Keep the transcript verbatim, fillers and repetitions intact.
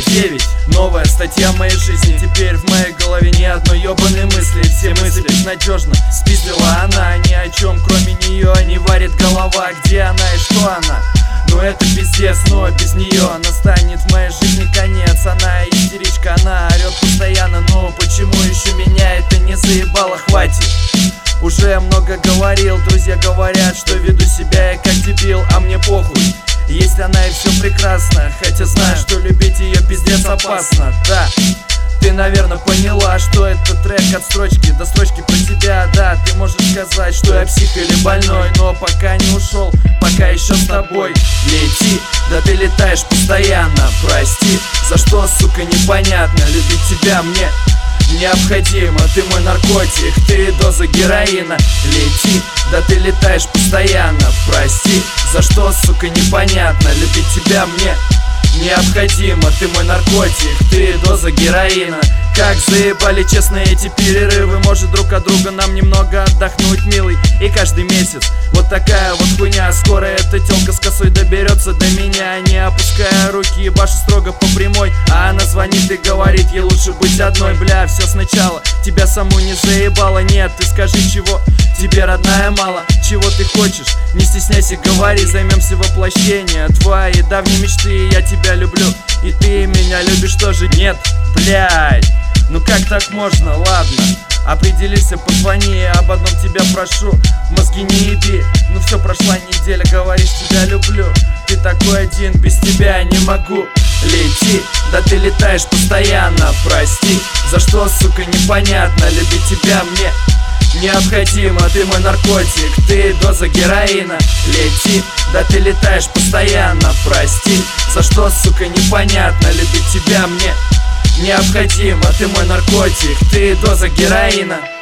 девять. Новая статья моей жизни. Теперь в моей голове ни одной ебаной мысли. Все мысли надежно спиздила она. Ни о чем кроме нее не варит голова. Где она и что она? Ну это пиздец, но без нее настанет в моей жизни конец. Она истеричка, она орет постоянно. Но почему еще меня это не заебало? Хватит. Уже много говорил, друзья говорят, что веду себя я как дебил, а мне похуй. Есть она и все прекрасно, хотя знаю, что любить ее пиздец опасно. Да, ты, наверное, поняла, что это трек от строчки до строчки про тебя. Да, ты можешь сказать, что я псих или больной, но пока не ушел, пока еще с тобой. Лети, да ты летаешь постоянно. Прости, за что, сука, непонятно. Любить тебя мне необходимо, ты мой наркотик, ты доза героина. Лети, да ты летаешь постоянно. Прости, за что, сука, непонятно. Любить тебя мне необходимо, ты мой наркотик, ты доза героина. Как заебали, честно, эти перерывы. Может друг от друга нам немного отдохнуть, милый. И каждый месяц вот такая вот хуйня. Скоро эта тёлка с косой доберется до меня. Не опуская руки, ебашу строго по прямой. А она звонит и говорит, ей лучше быть одной. Бля, все сначала, тебя саму не заебало. Нет, ты скажи, чего тебе, родная, мало. Чего ты хочешь, не стесняйся, говори. Займемся воплощением твоей давней мечты. Я тебя люблю, и ты меня любишь тоже. Нет, блядь, ну как так можно, ладно. Определился, позвони, об одном тебя прошу. Мозги не еби, ну все, прошла неделя, говоришь, тебя люблю. Ты такой один, без тебя не могу. Лети, да ты летаешь постоянно. Прости, за что, сука, непонятно. Любить тебя мне необходимо, ты мой наркотик, ты доза героина. Лети, да ты летаешь постоянно. Прости, за что, сука, непонятно. Любить тебя мне необходимо, ты мой наркотик, ты доза героина.